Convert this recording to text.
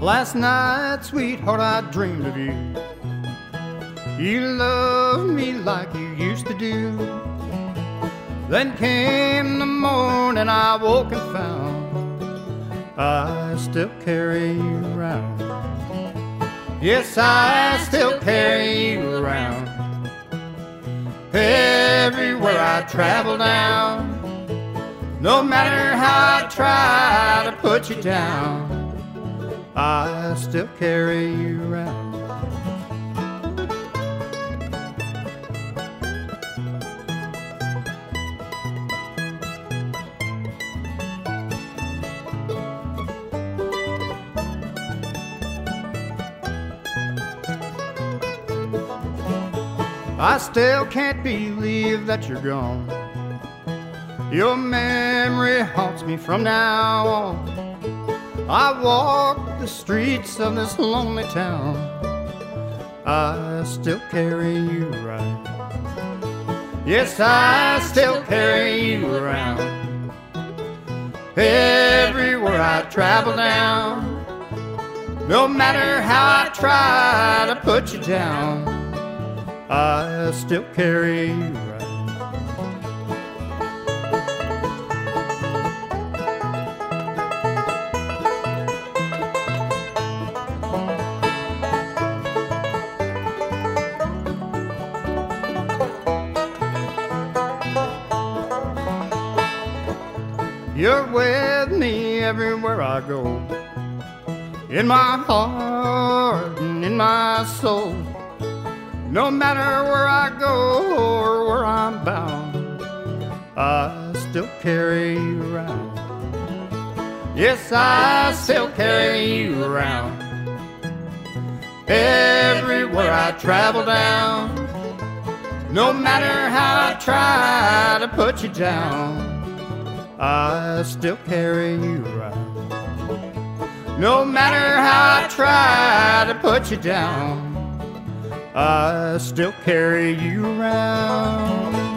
Last night, sweetheart, I dreamed of you. You loved me like you used to do. Then came the morning I woke and found I still carry you around. Yes, I still carry you around. Everywhere I travel down, no matter how I try to put you down, I still carry you around. I still can't believe that you're gone. Your memory haunts me from now on. I walk the streets of this lonely town, I still carry you around. Yes, I still carry you around. Everywhere I travel down, no matter how I try to put you down, I still carry you around. You're with me everywhere I go, in my heart and in my soul. No matter where I go or where I'm bound, I still carry you around. Yes, I still carry you around. Everywhere I travel down, no matter how I try to put you down, I still carry you around. No matter how I try to put you down, I still carry you around.